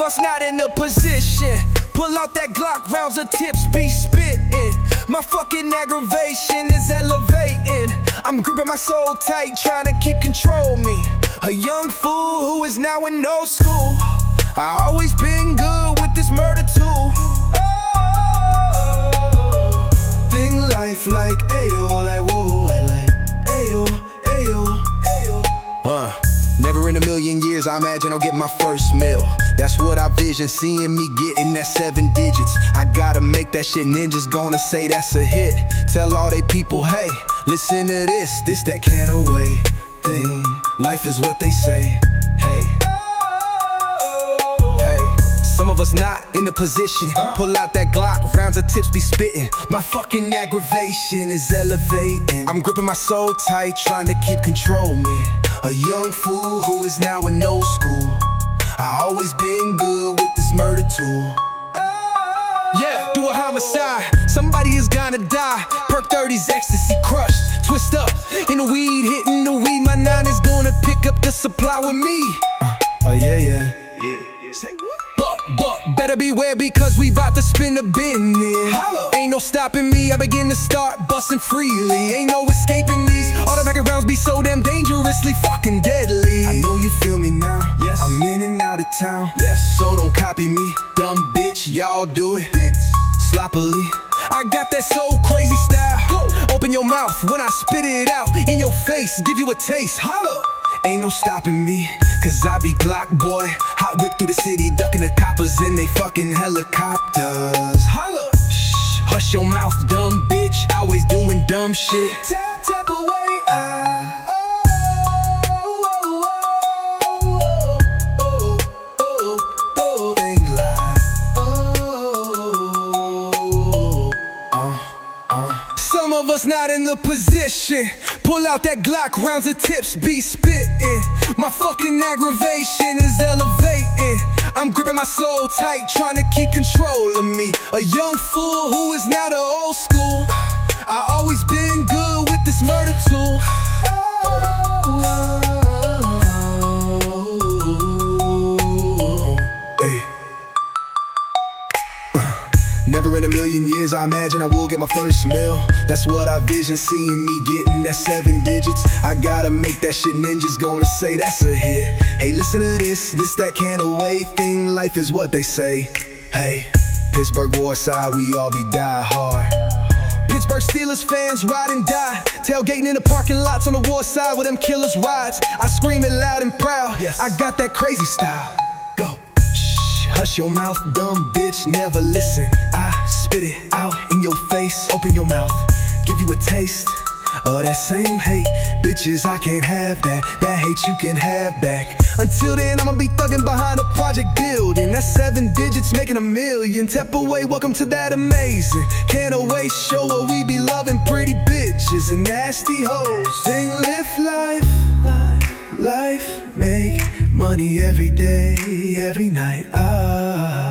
us not in a position. Pull out that Glock, rounds of tips be spittin'. My fucking aggravation is elevating. I'm gripping my soul tight, trying to keep control of me. A young fool who is now in no school. I always been good with this murder tool. Thing life like ayo, like whoa, like ayo, ayo, ayo. Never in a million years I imagine I'll get my first meal. That's what I vision, seeing me getting that 7 digits. I gotta make that shit, ninjas gonna say that's a hit. Tell all they people, hey, listen to this that can't away thing. Life is what they say, hey. Some of us not in the position. Pull out that Glock, rounds of tips be spittin'. My fucking aggravation is elevating. I'm gripping my soul tight, trying to keep control of me. A young fool who is now in no school. I always been good with this murder tool. Yeah, do a homicide, somebody is gonna die. Perk 30's ecstasy crushed, twist up in the weed, hitting the weed. My 9 is gonna pick up the supply with me. Oh yeah. Say what? But better beware because we bout to spin the bin in. Ain't no stopping me, I begin to start busting freely. Ain't no escaping these automatic rounds be so damn dangerously fucking deadly. I know you feel me now, yes. I'm in and out of town, yes. So don't copy me, dumb bitch, y'all do it sloppily. I got that so crazy style. Open your mouth when I spit it out in your face, give you a taste. Holla. Ain't no stopping me, cause I be Glock boy. Hot whip through the city, ducking the coppers in they fucking helicopters. Holla! Shh, hush your mouth, dumb bitch. Always doing dumb shit. Tap, tap away, Some of us not in the position. Pull out that Glock, rounds of tips be spittin'. My fucking aggravation is elevating. I'm gripping my soul tight, trying to keep control of me. A young fool who is now the old school. I always been good with this murder tool. Never in a million years I imagine I will get my first meal. That's what I vision, seeing me getting that 7 digits. I gotta make that shit, ninjas gonna say that's a hit. Hey, listen to this that can't away thing. Life is what they say, hey. Pittsburgh Warside, we all be die hard. Pittsburgh Steelers fans ride and die. Tailgating in the parking lots on the war side where them killers rides. I scream it loud and proud, yes. I got that crazy style. Go. Hush your mouth, dumb bitch, never listen. I spit it out in your face, open your mouth, give you a taste of that same hate. Bitches, I can't have that, that hate you can have back. Until then, I'ma be thugging behind a project building. That's 7 digits making a million. Tap away, welcome to that amazing. Can't always show what we be loving, pretty bitches and nasty hoes. Sing, live life, make money every day, every night.